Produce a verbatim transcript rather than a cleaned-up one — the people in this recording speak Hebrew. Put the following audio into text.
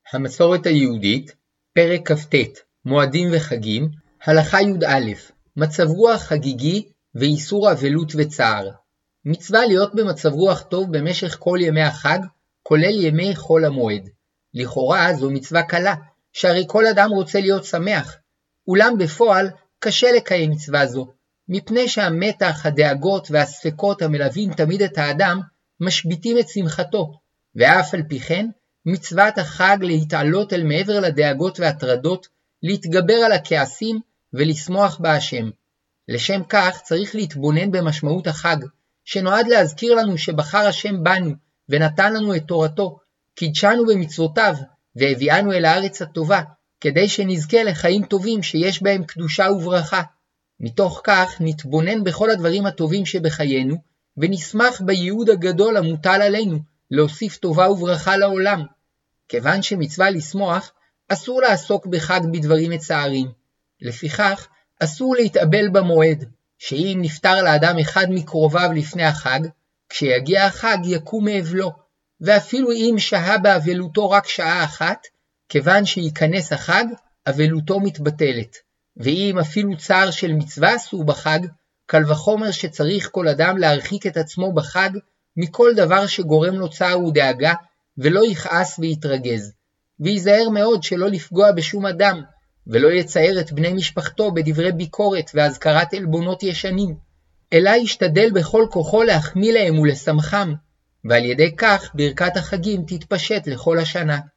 המסורת היהודית, פרק כ"ט, מועדים וחגים, הלכה י"א, מצב רוח חגיגי ואיסור אבלות וצער. מצווה להיות במצב רוח טוב במשך כל ימי החג, כולל ימי חול המועד. לכאורה זו מצווה קלה, שהרי כל אדם רוצה להיות שמח. אולם בפועל קשה לקיים מצווה זו, מפני שהמתח, הדאגות והספקות המלווים תמיד את האדם, משביטים את שמחתו, ואף על פי כן, מצוות החג להתעלות אל מעבר לדאגות והטרדות, להתגבר על הכעסים ולשמוח בהשם. לשם כך צריך להתבונן במשמעות החג, שנועד להזכיר לנו שבחר השם בנו, ונתן לנו את תורתו, קידשנו במצוותיו, והביאנו אל הארץ הטובה, כדי שנזכה לחיים טובים שיש בהם קדושה וברכה. מתוך כך נתבונן בכל הדברים הטובים שבחיינו, ונשמח בייעוד הגדול המוטל עלינו, להוסיף טובה וברכה לעולם. כיוון שמצווה לשמוח, אסור לעסוק בחג בדברים מצערים. לפיכך, אסור להתאבל במועד, שאם נפטר לאדם אחד מקרוביו לפני החג, כשיגיע החג יקום מאבלו, ואפילו אם שהה באבלותו רק שעה אחת, כיוון שייכנס החג, אבלותו מתבטלת. ואם אפילו צער של מצווה אסור בחג, קל וחומר שצריך כל אדם להרחיק את עצמו בחג, מכל דבר שגורם לו צער ודאגה, ולא יכעס ויתרגז. ויזהר מאוד שלא לפגוע בשום אדם, ולא יצייר את בני משפחתו בדברי ביקורת והזכרת עלבונות ישנים, אלא ישתדל בכל כוחו להחמיא להם ולשמחם, ועל ידי כך ברכת החגים תתפשט לכל השנה.